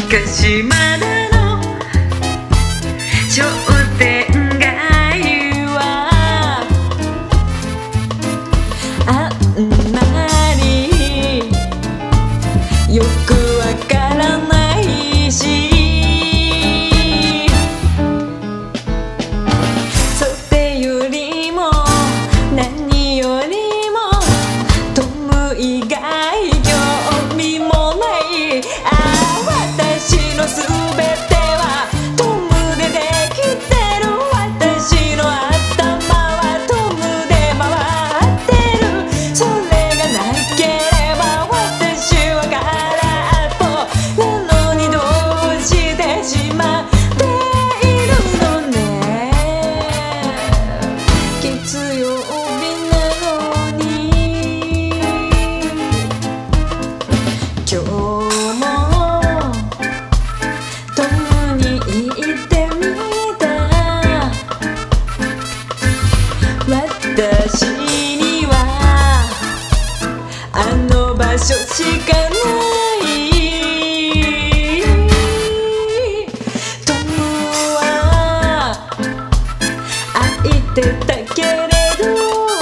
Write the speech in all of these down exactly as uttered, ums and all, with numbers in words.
昔までの商店街はあんまりよくわからないし、それよりも何よりもトム以外興味もない。ああ私のすべてはトムでできてる。私の頭はトムで回ってる。それがなければ私は空っぽなのに、どうしてしまっているのね。月曜日なのに今日もトムに行ってみた。私にはあの場所しかない。トムは愛ってたけれど、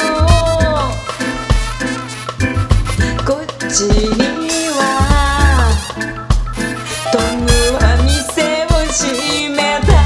こっちにはトムは店を閉めた。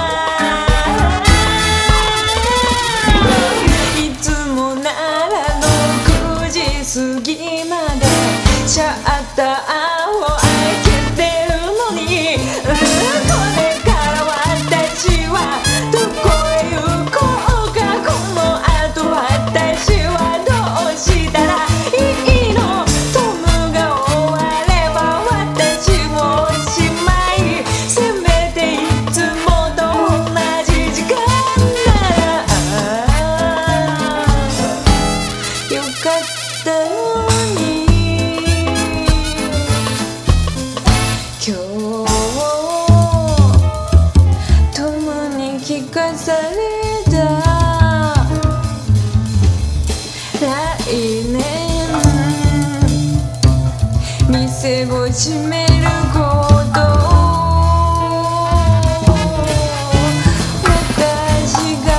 いつもならろくじ過ぎまでシャッターを開けてるのに、うん、これから私はどこへ行こうか。この後私はどうしたらいいの。トムが終われば私もおしまい。せめていつもと同じ時間ならよかったのに。今日トムに聞かされた。来年店を閉めること私が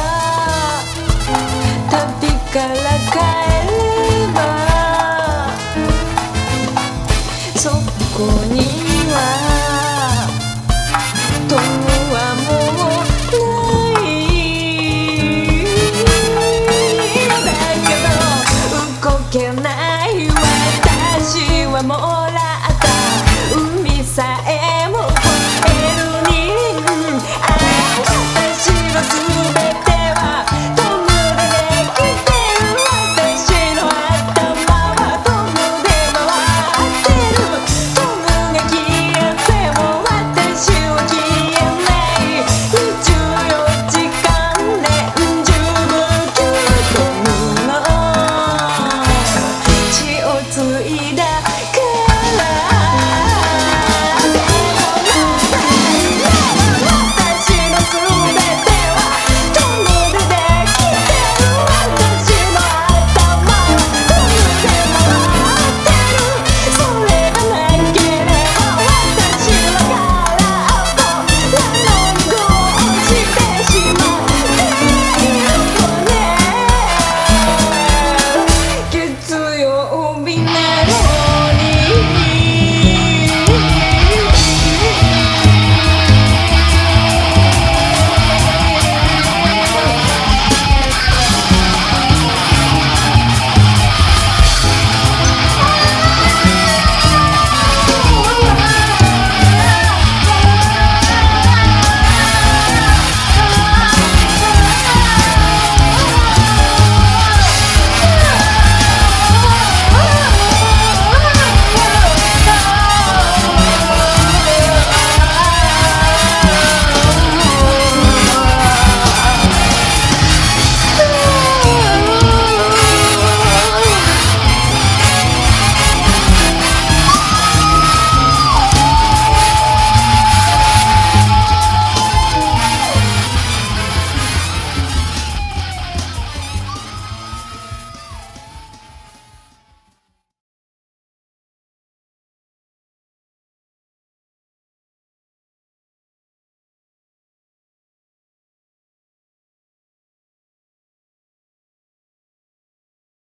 旅から帰ればそこにはトムはもうないだけど動けない私はもらった海さ